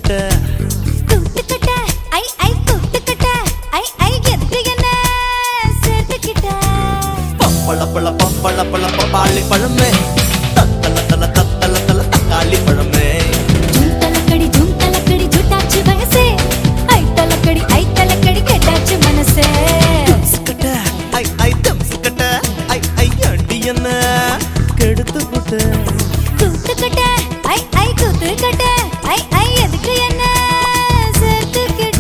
கட்ட கூட்டுக்கட்ட ஐ ஐ கூட்டுக்கட்ட ஐ ஐ எதுக்கு என்ன சேர்த்துக்கிட்ட பப்பள பழ பப்பாளி பழமே தத்தல தல தக்காளி பழமே ஜூம் தலக்கடி ஜூட்டாச்சு வயசே ஐ தலக்கடி கெட்டாச்சு மனசே கட்ட ஐ தம்சு கட்ட ஐ அடி என்ன கெடுத்து போட்ட கூட்டுக்கட்ட ஐ ஐ கூட்டுக்கட்ட ஐ ஐ எதுக்கு என்ன சேர்த்துக்கிட்ட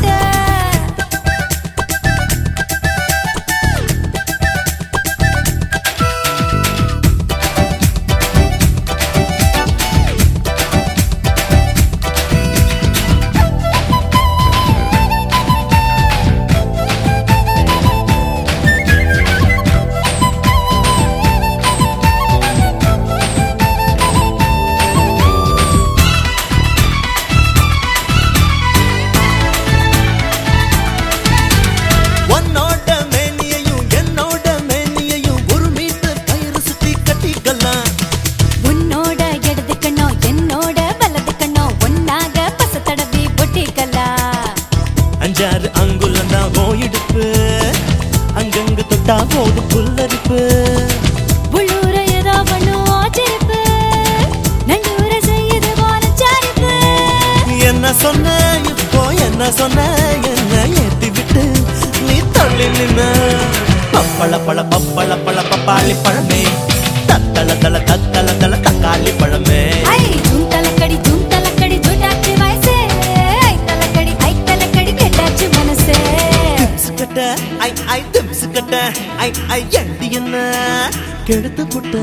அஞ்சாறு அங்குலந்தான் போயிடுப்பு அங்கங்கு தொட்டா போது புல்லரிப்பு உள்ளூர ஏதோ பண்ணும் ஆச்சரிப்பு நல்லூர செய்யுது வானச்சாரிப்பு என்ன சொன்ன இப்போ என்ன சொன்ன என்ன ஏத்தி விட்டு நீ தள்ளி நின்ன பப்பள பழ பப்பாளி பழமே தத்தல தல தக்காளி பழமே ஐ ஜூம் தலக்கடி ஜூட்டாச்சு வயசே ஐ தலக்கடி கெட்டாச்சு மனசே கட்ட ஐ தம்சு கட்ட ஐ எண்டி என்ன கெடுத்து புட்ட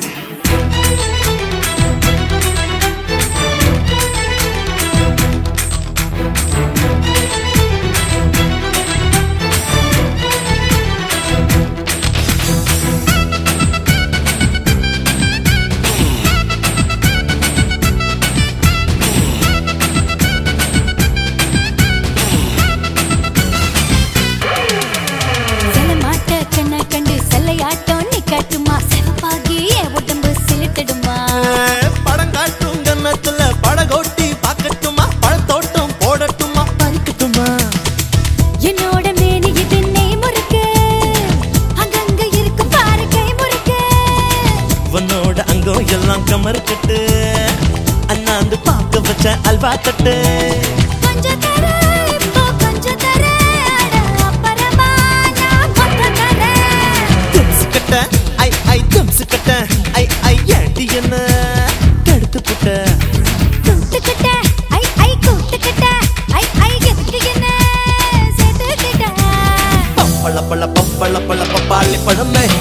செல்லையாட்டம் நீ காட்டுமா செவப்பாகி என் உடம்பு சிலிட்டடுமா படம் காட்டும் கன்னத்துல படகோட்டி பாக்கட்டுமா பழத்தோட்டம் போடட்டுமா பறிக்கட்டுமா என்னோட மேனி இது நெய் முறுக்கு அங்கங்க இருக்கும் பாரு கை முறுக்கு உன்னோட அங்கம் எல்லாம் கமர் கட்டு அண்ணாந்து பார்க்க வச்ச அல்வா தட்டு கொஞ்சம் தர இப்போ கொஞ்சம் தர அப்புறமா நான் மொத்தம் தரேன் கட்ட ஐ தம்சு கட்ட ஐ ஏண்டி என்ன கெடுத்து புட்ட கூட்டுக்கட்ட ஐ கூட்டுக்கட்ட ஐ எதுக்கு என்ன சேர்த்துக்கிட்ட பப்பள பழ பப்பாளி பழமே